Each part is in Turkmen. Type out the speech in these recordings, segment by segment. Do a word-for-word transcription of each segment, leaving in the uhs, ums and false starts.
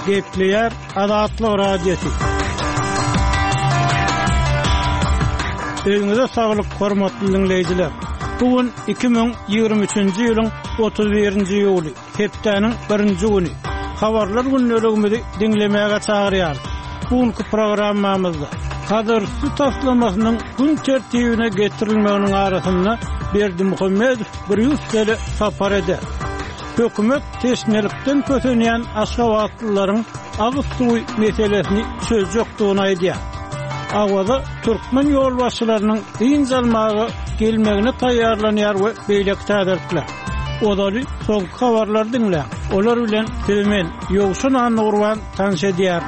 Gepleyer Adatlyk radiosu. Öňüňizde saglyk, hormatly dinleýijiler. Bugün iki ming ýygrimi üçinji ýylyň otuz birinji ýuly, hepdeniň birinji güni. Habarlar günnelegimizi dinlemäge çagyrýar. Bugünkü programmamyzda kadrsy taslamasynyň gün tertibine getirilmeginiň arasynda Berdimuhammedow bir ýüzseli sapar eder. Hökümet teşnelikden kötenýän aşgabatlylaryň agyz suwy meselesini söz ýokdugyny aýdýar. Awada türkmen ýolbaşçylarynyň dyn jalmagy gelmegine taýýarlanýar we beýlek täderler. Odaly soňky habarlar dinle. Olar bilen Filmen ýogşun anurwan tanış edýär.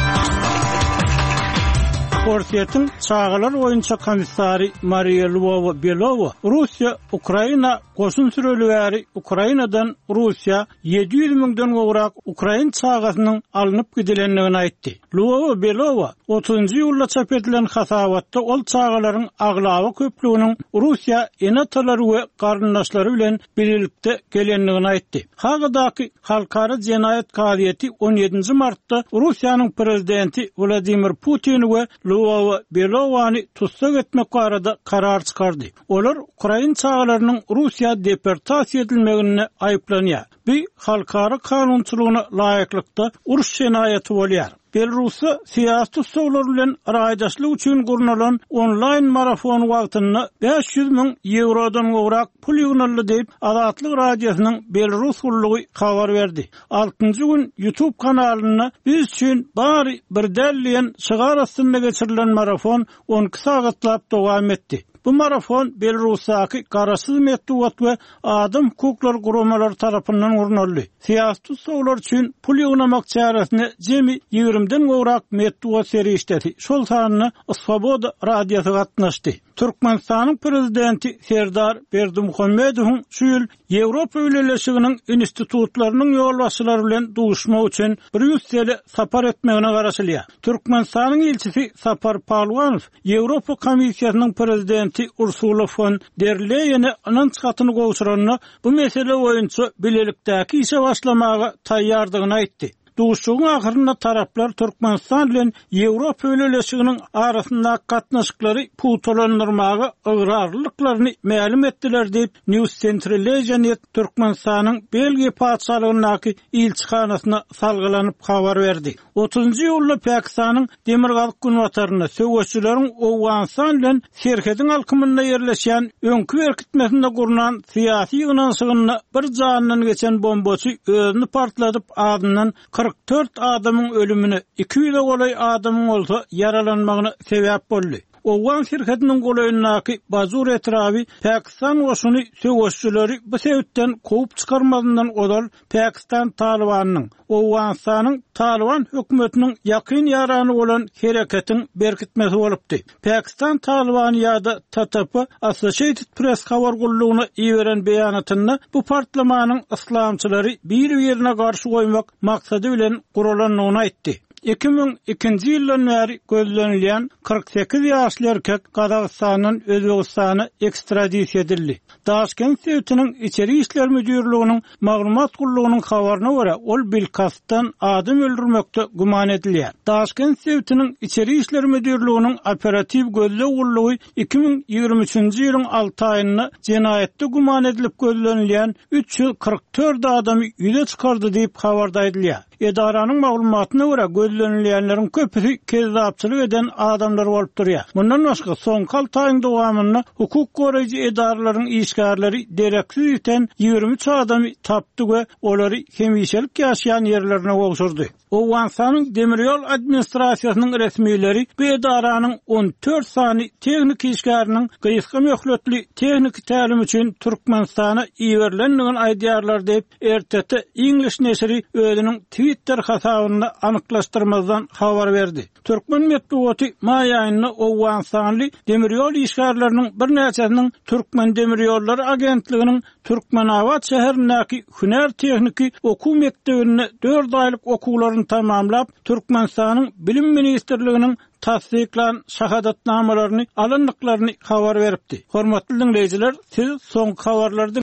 Portiyetin çağılar oyuncu komissari Mariya Lvova-Belova, Rusya, Ukrayna koşun sürelüleri Ukrayna'dan Rusya yedi yüz miňden gowrak Ukrayn çağasının alınıp gidilenligini aýtdy. Lvova-Belova otuzunji ýylda çap edilen hasabatda ol çağalaryň aglawy köplüğiniň Rusya enatalary we garyndaşlary bilen birlikde gelenligini aýtdy. Hagadaky halkara jenayet kaýaty on ýedinji martda Russiýanyň prezidenti Vladimir Putin we Lvova-Belovany tutsak etmek barada karar çykardy. Olar Ukrayn çağalarynyň Russiýa deportasiýa edilmegine aýplanýar. Bir halkara kanunçylygyna laýyklykda uruş jenaýaty bolýar. Belarusy siýasat usulary bilen raýdaşlyk üçin gurnulan onlaýn marafon wagtyny beş yüz miň eurodan gowrak pul ýygnaly diýip Adatlyk radiosynyň Belarus gurulugy habar berdi. altynjy gün YouTube kanalyna biz üçin bary bir dälleýän şygar astynda geçirilen marafon on iki sagatlap dowam etdi. Bu marafon Belarusdaky garaşsyz medeniýet we adam hukuklary guramalary tarapyndan guruldy. Siýasat usulary üçin pul ýygnamak çäresine jemi ýigrimden gowrak medeniýet serişdi. Şol sanyny Svoboda radiosy gatnaşdy. Türkmenistanyň prezidenti Serdar Berdimuhammedow şu ýyl Ýewropa ýöneliginiň institutlarynyň ýolbaşçylary bilen duşmak üçin bir ýüzseli sapar etmegine garaşylýar. Türkmenistanyň elçisi Sapar Palwanow Ýewropa Komissiýasynyň prezidenti Ursula von der Leyen'e ananç gatyny gowşuranyny bu mesele boýunça bilelikdäki işe başlamagy taýýardygyny aýtdy. Duşugyň ahyrynda taraplar Türkmenistan bilen Ýewropa ýöneliginiň arasynda gatnaşyklary putolandyrmagy ıgrarlyklaryny ma'lum etdiler diýip News Central Türkmenistanyň Belgiýa paçalygynyň ilçihanasyna salgylanyp habar berdi. otuzunji ýylda Pakistanyň Demirgazyk günwataryna söwüşçüleriň Owganistan bilen Serhediň alkymynda ýerleşýän öňkü berkitmesinde gurulan syýasy ýygnaşygyny bir janyndan geçen bombaçy özüni partladyp adyndan kırk dört adamın ölümüne iki yüze golay adamın olsa yaralanmagyna sebäp boldy. Owgan şirketiniň golaýyndaky bazur etrawy Pakistan goşuny söwüşçüleri bu sebäpden kovup çykarmadyndan odal Pakistan Talibanynyň Owganistanyň Taliban hökümetiniň ýakyn ýarany bolan hereketiň berkitmesi bolupdy. Pakistan Talibany ýa-da T T P Associated Press habar gurulugyna iýeren beýanatynda bu partlamanyň islamçylary bir ýerine garşy goýmak maksady bilen gurulanyny aýtdy. iki ming ikinji ýyldan bäri gözlenilýän kırk sekiz ýaşly erkek Gazagystanyň Özbegistana ekstradisiýa edildi. Daşkent sewtiniň içeri işler müdürlüğiniň maglumat gurulugynyň habaryna görä ol bilkasdan adam öldürmekde guman edilýär. Daşkent sewtiniň içeri işler müdürlüğiniň operativ gözle gurulugy iki ming ýygrimi üçinji ýylyň alty aýynda jenaýetde guman edilip gözlenilýän üç yüz kırk dört adamy ýüze çykardy diýip habarda edilýär. Edaranyň maglumatyna görä gözlenilýänleriň köpüsi kezzapçylyk eden adamlar bolup durýar. Bundan başga soňky alty aýyň dowamynda hukuk goraýjy edaralaryň işgärleri dereksiz iten ýygrimi üç adamy tapdy we olary hemişelik ýaşaýan ýerlerine gowşurdy. Owganistanyň Demirýol administrasiýasynyň resmiýetleri bu edaranyň on dört sany tehnik işgäriniň gyýyska möhletli tehnik tälim üçin Türkmenistana iýerilendigini aýdýarlar diýip R T T English neşri özüniň Twitter hasabynda anyklaşdyrmazdan habar berdi. Türkmen medeniýeti maý aýynda Owganistanly demirýol işgärleriniň bir näçesiniň Türkmen Demirýolları agentliginiň Türkmenawat şäherindäki hüner tehniki okuw mekdebine dört aýlyk okuwlaryny tamamlap Türkmenistanyň bilim ministrliginiň tasdiklan şahadatnamalaryny alyndyklaryny habar beripdi. Hormatly dinleýijiler, siz soňky habarlary